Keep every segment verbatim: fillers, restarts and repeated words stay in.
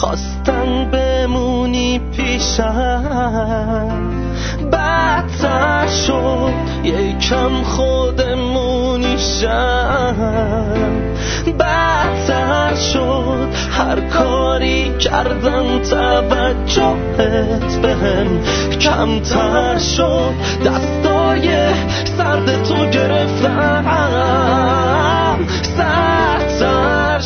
خواستن بمونی پیشم بدتر شد یکم خودمونی شم بدتر شد هر کاری کردم توجهت بهم کمتر شد دستای سرد تو گرفتم سردتر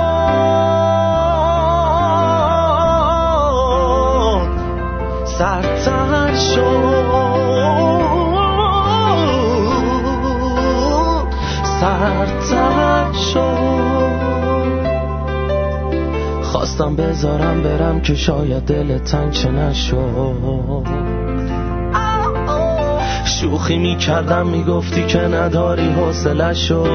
شد سردتر شد سردتر شد خواستم بذارم برم که شاید دل تنگ چه نشد شوخی میکردم میگفتی که نداری حوصله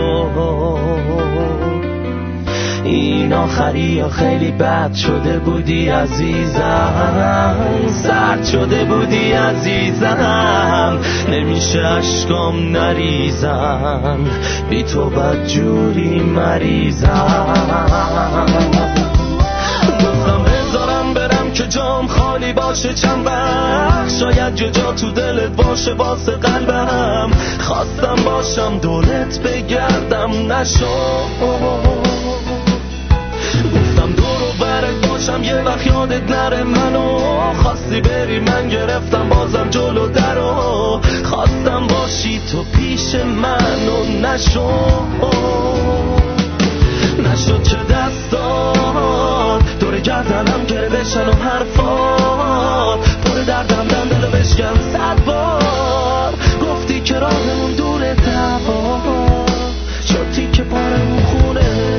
شد این آخری یا خیلی بد شده بودی عزیزم سرد شده بودی عزیزم نمیشه اشکام نریزم بی تو بدجوری مریضم گفتم بذارم برم که جام خالی باشه چند وقت شاید جو جا تو دلت باشه واسه قلبم خواستم باشم دولت بگردم نشد گفتم دور و برت باشم یه وقت یادت نره منو خواستی بری من گرفتم بازم جلو درو خواستم باشی تو پیش منو نشد نشد که دستات دور گردنم که بشن و حرفات پر دردم دم دلو بشکن صد بار گفتی که راهمون دوره دوا شدی که پارمون خونه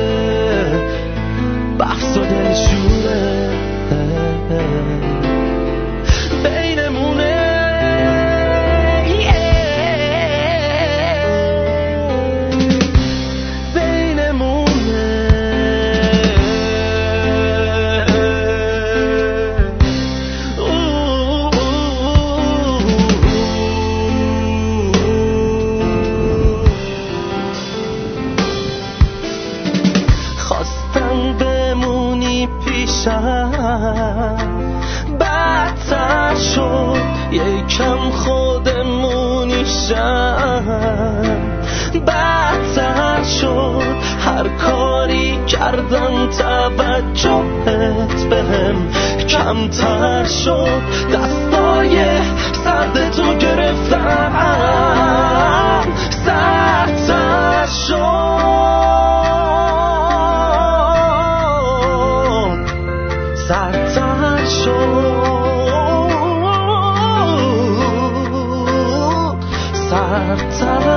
بحث و دلشوره بینمونه بینمونه خواستم بمونی پیشم بدتر شد یکم خودمونی شم بدتر شد هر کاری کردم توجهت بهم کمتر شد دستای سرد تو گرفتم سردتر شد سردتر شد سردتر